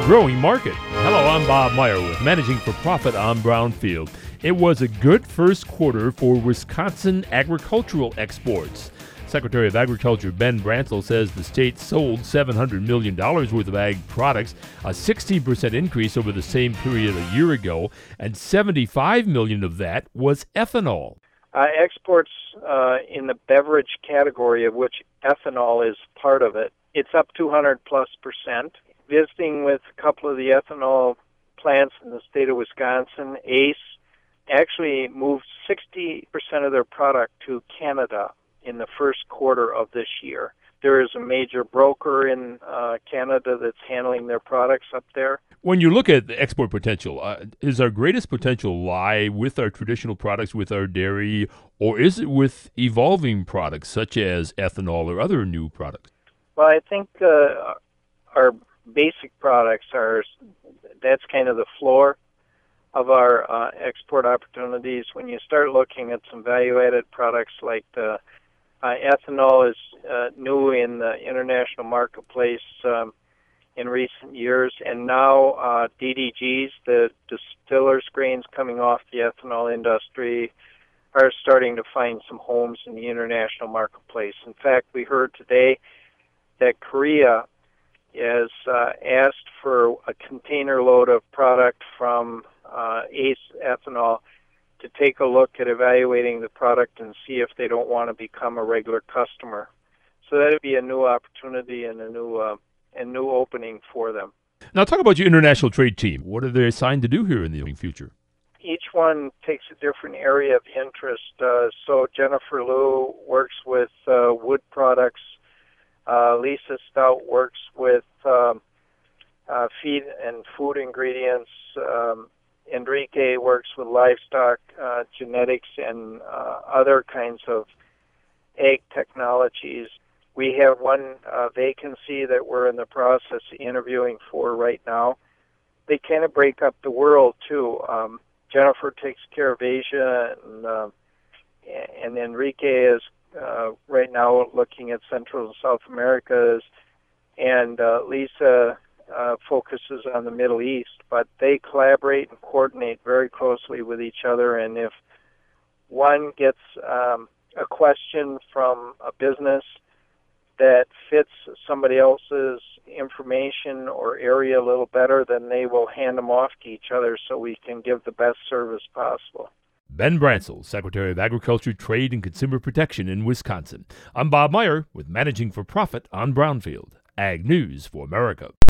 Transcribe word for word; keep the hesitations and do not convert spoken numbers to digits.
growing market. Hello, I'm Bob Meyer with Managing for Profit on Brownfield. It was a good first quarter for Wisconsin agricultural exports. Secretary of Agriculture Ben Brantzell says the state sold seven hundred million dollars worth of ag products, a sixteen percent increase over the same period a year ago, and seventy-five million dollars of that was ethanol. Uh, exports uh, in the beverage category, of which ethanol is part of it, it's up two hundred plus percent. Visiting with a couple of the ethanol plants in the state of Wisconsin, ACE actually moved sixty percent of their product to Canada in the first quarter of this year. There is a major broker in uh, Canada that's handling their products up there. When you look at the export potential, uh, is our greatest potential lie with our traditional products, with our dairy, or is it with evolving products such as ethanol or other new products? Well, I think uh, our basic products are, that's kind of the floor of our uh, export opportunities. When you start looking at some value-added products like the uh, ethanol is uh, new in the international marketplace um, in recent years, and now uh, D D Gs, the distillers grains coming off the ethanol industry, are starting to find some homes in the international marketplace. In fact, we heard today that Korea has uh, asked for a container load of product from uh, ACE Ethanol to take a look at evaluating the product and see if they don't want to become a regular customer. So that would be a new opportunity and a new uh, a new opening for them. Now talk about your international trade team. What are they assigned to do here in the future? Each one takes a different area of interest. Uh, so Jennifer Liu works with uh, wood products. Uh, Lisa Stout works with um, uh, feed and food ingredients. Um, Enrique works with livestock uh, genetics and uh, other kinds of ag technologies. We have one uh, vacancy that we're in the process of interviewing for right now. They kind of break up the world, too. Um, Jennifer takes care of Asia, and, uh, and Enrique is Uh, right now looking at Central and South Americas, and uh, Lisa uh, focuses on the Middle East, but they collaborate and coordinate very closely with each other, and if one gets um, a question from a business that fits somebody else's information or area a little better, then they will hand them off to each other so we can give the best service possible. Ben Brantzell, Secretary of Agriculture, Trade, and Consumer Protection in Wisconsin. I'm Bob Meyer with Managing for Profit on Brownfield. Ag News for America.